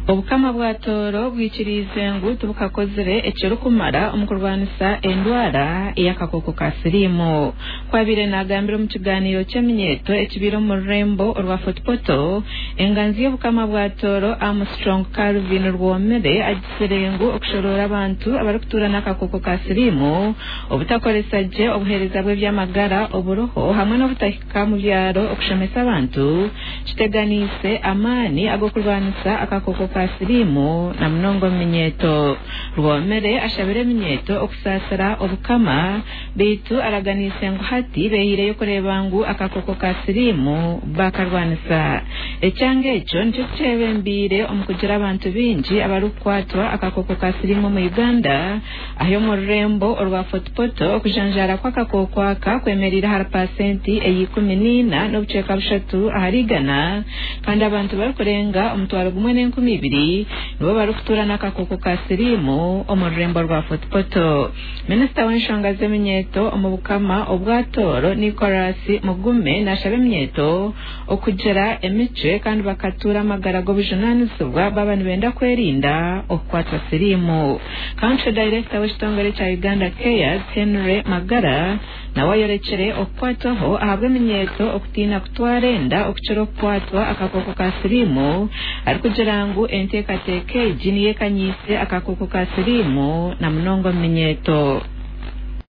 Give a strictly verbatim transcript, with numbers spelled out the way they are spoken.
obukama bwatoro bwikirize ngu tubukakozere ekero kumara omukurwanisa endwara eyakakoko ka sirimu kwabire nagambira mu kiganiro ky'eminyeto ekibiro mu Rembo orwa Footpoto enganzi y'obukama bwatoro Armstrong Calvin Rwomere agiserengu okushorora abantu abarukutura n'akakoko ka sirimu obutakoresa je obuhereza bwe byamagara oburoho hamwe n'obutahika mu byaro okushomesa abantu kiteganise amani agokurwanisa akakoko ka sirimu na mnongo minyeto Rwomere ashabire minyeto okusasara obukama bitu araganise ngo hati beire yo kurebangu akakoko ka sirimu bakarwanisa ecyange echo nicyo cyebembire omukugira abantu bingi abarukwatwa akakoko ka sirimu mu Uganda ayo mu Rembo orwa Footpoto okujanjara kwa akakoko aka kwemerera har pasenti eyikumi n'ina n'obuceka bushatu aharigana kandi abantu barukurenga omutwaro gumwe n'enkumi ibiri nibo barukutura n'akakoko ka sirimu omu Rembo rwa Footpoto. Minisita w'enshonga z'eminyeto omu bukama obwatoro Nicholas Mugume nashabe eminyeto okugera emice kandi bakatura amagara g'obujunanizibwa baba nibenda kwerinda okukwatwa sirimu. Country Director w'ekitongole kya Uganda Cares Henry Magara nawe yorekere okukwatwaho ahabwa eminyeto okutina kutwarenda okukira okukwatwa akakoko ka sirimu arikugira ngu enteekateeka egi niyo ekanyise akakoko ka sirimu na munongo minyeto.